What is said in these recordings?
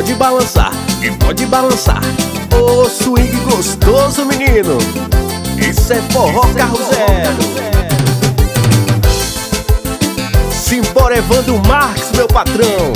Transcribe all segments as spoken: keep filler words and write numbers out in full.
pode balançar, e pode balançar. Ô, swing gostoso, menino. Isso é forró carro zero. Simbora, Evandro Marques, meu patrão.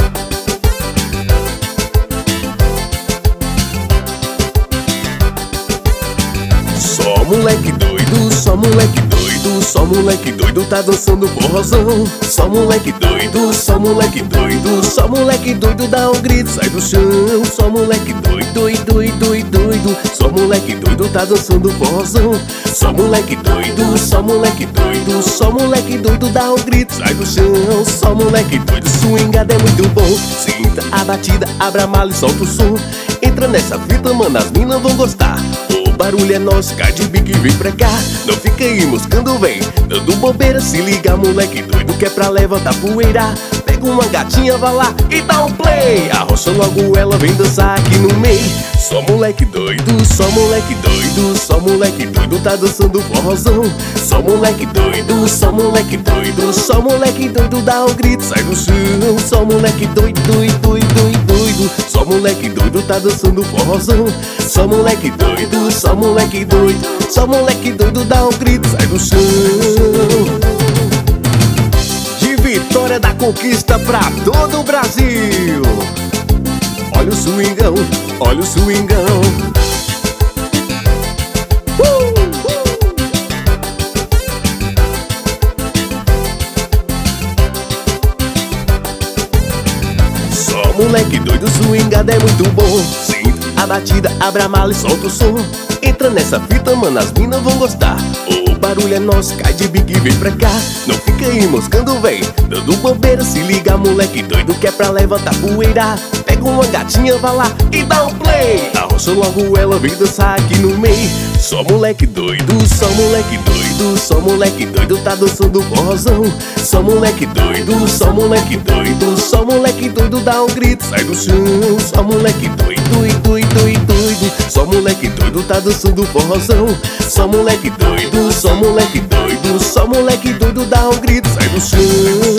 Só moleque doido, só moleque doido, só moleque doido tá dançando forrozão. Só moleque doido, só moleque doido, só moleque doido dá um grito, sai do chão. Só moleque doido, doido, doido, doido, só moleque doido tá dançando forrozão. Só moleque doido, só moleque doido, só moleque doido dá um grito, sai do chão. Só moleque doido, swingada é muito bom. Sinta a batida, abra a mala e solta o som. Entra nessa fita, mano, as minas vão gostar. O barulho é nosso, cai de bico e vem pra cá. Não fica aí moscando, vem dando bobeira. Se liga, moleque doido, que é pra levantar poeira. Pega uma gatinha, vai lá e dá um play. Arrocha logo ela, vem dançar aqui no meio. Só moleque doido, só moleque doido, só moleque doido tá dançando forrozão. Só moleque doido, só moleque doido, só moleque doido dá um grito, sai do chão. Só moleque doido, doido, doido, doido, só moleque doido tá dançando forrozão. Só moleque doido, só moleque doido, só moleque doido dá um grito, sai do chão. De Vitória da Conquista pra todo o Brasil. Olha o swingão, olha o swingão. uh, uh. Só moleque doido, swingada é muito bom. Sinta a batida, abra a mala e solta o som. Entra nessa fita, mano, as minas vão gostar. O barulho é nosso, cai de bico e vem pra cá. Não fica aí moscando, vem dando bobeira. Se liga, moleque doido, que é pra levantar poeira. Pega uma gatinha, vai lá e dá um play. Arrocha logo ela, vem dançar aqui no meio. Só moleque doido, só moleque doido, só moleque doido tá dançando forrozão. Só moleque doido, só moleque doido, só moleque doido dá um grito, sai do chão. Só moleque doido, doido, doido, doido, só moleque doido tá dançando forrozão. Só moleque doido, só moleque doido, só moleque doido dá um grito, sai do chão.